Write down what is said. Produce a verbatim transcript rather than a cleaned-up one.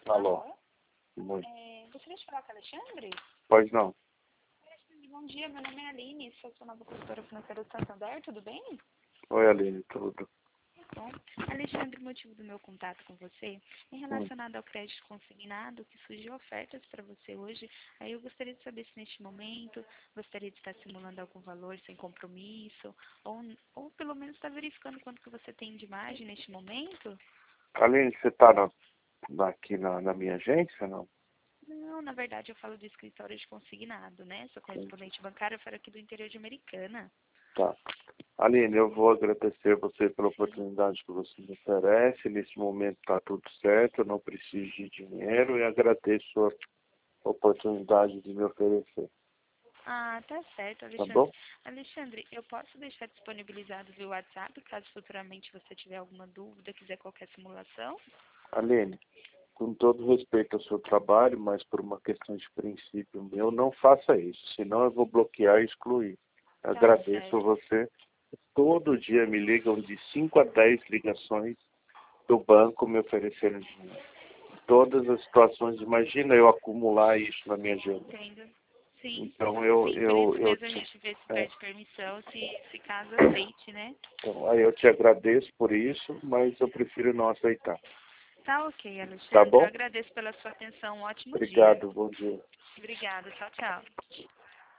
Alô? Alô? Muito. É, gostaria de falar com o Alexandre? Pois não. Alexandre, bom dia, meu nome é Aline, sou sua nova consultora financeira do Santander, tudo bem? Oi, Aline, tudo. Bom, Alexandre, o motivo do meu contato com você é Hum. relacionado ao crédito consignado, que surgiu ofertas para você hoje. Aí eu gostaria de saber se neste momento gostaria de estar simulando algum valor sem compromisso, ou, ou pelo menos estar verificando quanto que você tem de margem neste momento. Aline, você está na, na- aqui na, na minha agência, não? Não, na verdade eu falo do escritório de consignado, né? Sou Sim. correspondente bancária, eu falo aqui do interior de Americana. Tá. Aline, eu vou agradecer você pela oportunidade que você me oferece. Nesse momento está tudo certo, eu não preciso de dinheiro e agradeço a oportunidade de me oferecer. Ah, tá certo, Tá Alexandre. bom? Alexandre, eu posso deixar disponibilizado via WhatsApp, caso futuramente você tiver alguma dúvida, quiser qualquer simulação? Aline, com todo respeito ao seu trabalho, mas por uma questão de princípio meu, não faça isso, senão eu vou bloquear e excluir. Tá Agradeço a certo. você. Todo dia me ligam de cinco a dez ligações do banco me oferecendo dinheiro. Todas as situações, imagina eu acumular isso na minha agenda. Entendo. Sim, Então eu, sim, por eu, isso eu mesmo a te, gente vê se é, pede permissão, se, se caso aceite, né? então, aí eu te agradeço por isso, mas eu prefiro não aceitar. Tá ok, Tá Alexandre. Eu bom? agradeço pela sua atenção. Um ótimo dia. Obrigado, bom dia. Obrigada. Tchau, tchau.